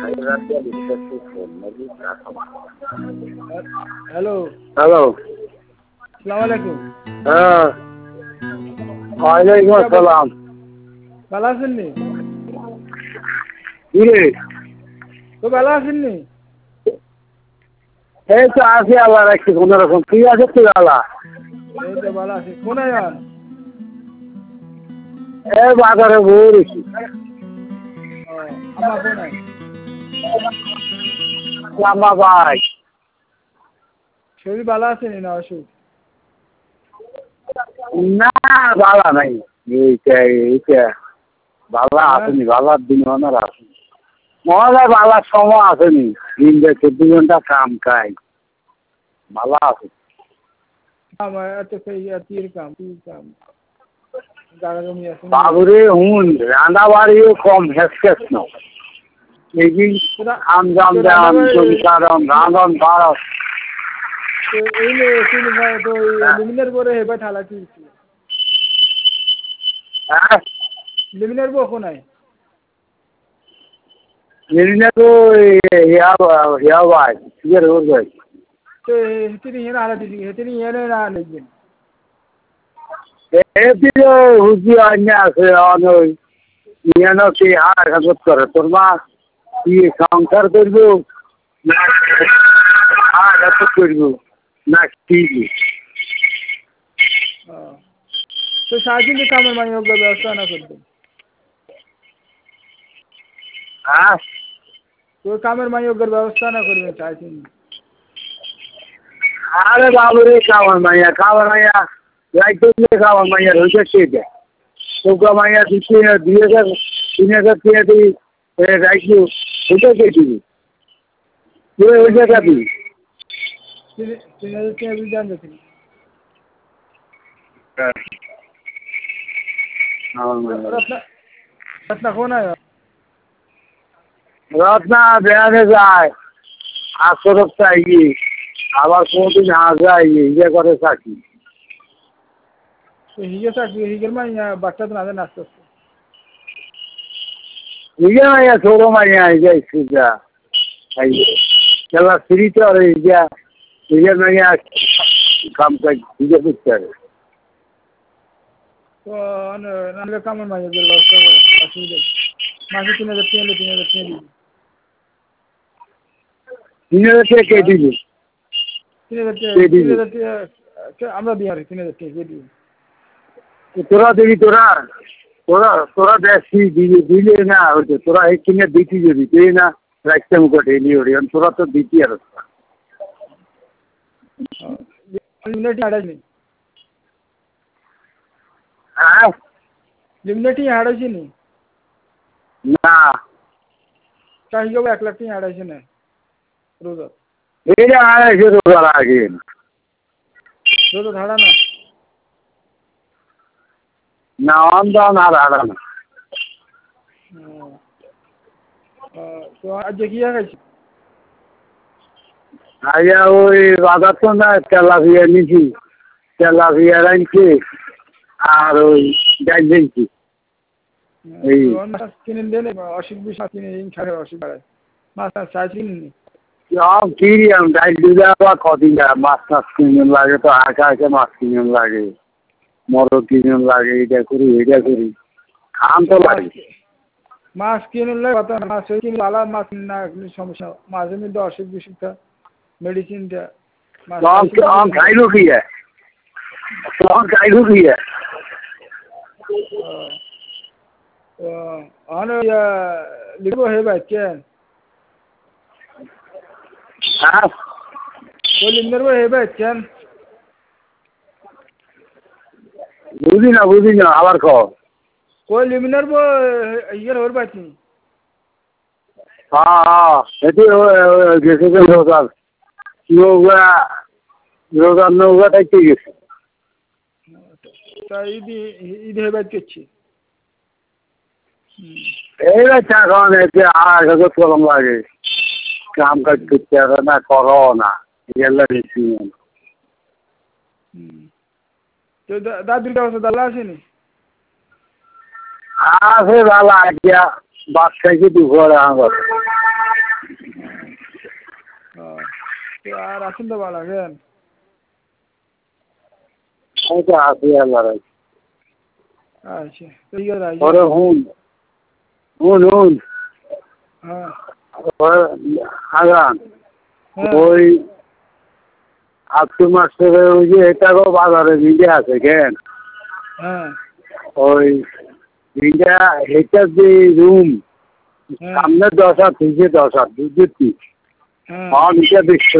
Hello, hello. সালাম আলাইকুম। হ্যাঁ, ওয়ালাইকুম আসসালাম। ভালো আছেন নি? কি রে? তো ভালো আছেন নি? এই তো আছি আল্লাহ রাখছি কোনো রকম। তুই আছিস তুই আল্লাহ? এই তো ভালো আছি। কোনায় যান? এই বাজারে বই রেখি। ও, আম্মা কোনায়? লাম্বা ভাই। শরীর ভালো আছে নি না অসুখ? না বালা নাই। এইটা বালা হ্যাঁ? আসেনি, বালার দিন অনার আসেনি। মহালয় বালার সময় আসেনি। দিন ২৪ ঘন্টা কাম খাই। বালা আছে। আমার এত তীর কাম, তীর কাম। গাড়াগমি আছে। বাবুরে হুন রান্না বাড়িও কম হেসকেস ন। এই আমজাম দেন জমি কারণ রাঁধন বাড়। তো এই তো লিমিনের পরে হেবা ঠালা কি? হ্যাঁ লিমিনের বউ কোনায়? মেরিনা তো হিয়া ভাই ঠিক আছে ওর ভাই। তো হেতিনি হেনা হালা দিদি, হেতিনি হেনে না লিখবেন। এদিকে হুজি আইনে আছে অনই ইয়ানো কি আর হাজত করে তোর মা কি সংসার করবো না আর হাজত করবো না কি তো সারাদিন তো কামের মানে ব্যবস্থা না করবেন। হ্যাঁ তো কামের মাইয়গের ব্যবস্থা না করবেন সারাদিন। আরে বাবুরে খাওয়ার মাইয়া রাইতো খাওয়ার মাইয়া হয়েছে কে তোকে মাইয়া দিচ্ছে ২,০০০ টাকা দিই রাইতো ওটা কে দিবি তুই ওই জায়গা দিবি। ৩,০০০ টাকা বিল জানতে তিনি। রত্না কোনায়? রত্না বেড়াতে যায় আসরত চাইছি আবার কোনদিন যায় ইয়ে করে থাকি। তো হিগে চাকরি হিগের মাইয়া বাচ্চা তো না দেন আস্তে আস্তে। ইয়ে মাইয়া ছোট মাইয়া যাই সুজা খেলা ফ্রি তো আর ইয়ে মাইয়া কাম কাজ হিগে করতে পারে। তো নাহলে কামের মাইয়গের ব্যবস্থা করে অসুবিধা নেই। মাসে ৩,০০০ টাকা হলে ৩,০০০ টাকা দিবি। ৩,০০০ টাকা কে দিবি? ৩,০০০ টাকা আমরা দিই আরে ৩,০০০ টাকা কে দিবি? তোরা দিবি তোরা দেখছি দিলে না হইতো তোরা এই কিনে দিতি যদি তুই না রাখতে মুখ ঢেলি ওরি তোরা তো দিতি আর লিমিনেটি হারাইনি। হ্যাঁ লিমিনেটি হারাইছি নি। না চাই যাবো ১,০০,০০০ টাকা হারাইছে না রোজা। এটা আড়াইশো রোজার আগে রোজা ধারা না। না অন্দন আর হারানো। তো আজকে কি হারাইছি? আইয়া ওই বাজার তো না তেলাপিয়া নিছি তেলাপিয়া রাখছি আর ওই ডাল দিয়েছি এই মাছ কিনে দেন অসুখ বিসুখ কিনে খাবে অসুখ বাড়ায়। মাছ চাই কিনে কিনি আমি ডাল দিলে আবার কদিন মাছ টাছ কিনে লাগে তো আঁকে মাছ কিনে লাগে মরদ কিনে লাগে এটা করি খাম তো লাগে। মাছ কিনলে কথা মাছ কিনে ভালো মাছ না সমস্যা মাঝে মধ্যে অসুখ বিসুখটা মেডিসিনটা খাইলো কি খাইলো কি লিখবো হে ভাই কেন হ্যাঁ ওই লিখবো হে ভাই কেন বুঝি না আবার কো कोई लिमिनर वो ईयर और बात नहीं। हाँ itu जैसे कि yoga noga দেখতে গেছে তা ঈদ হে বাদ কেছি এই চা খাওয়ানো এতে আর কলম লাগে কাম কাজ করতে হবে না করো না এগুলো বেশি তো দাদুর কাছে দালা আসেনি আছে ভালো আইডিয়া বাদ খাইছি দুপুরে আমার আর আছেন তো ভালো আছেন? আমি তো আছি আল্লাহর রাখছে। আচ্ছা ঠিক আছে পরে হুন হ্যাঁ আগান হ্যাঁ ওই আজকে মাস্টারে ওই যে এটারও বাজারে নিজে আছে কেন হ্যাঁ ওই নিজে এটার যে রুম হ্যাঁ সামনে 10 হাত পিছিয়ে 10 হাত বুঝছি হ্যাঁ নিজে দেখতে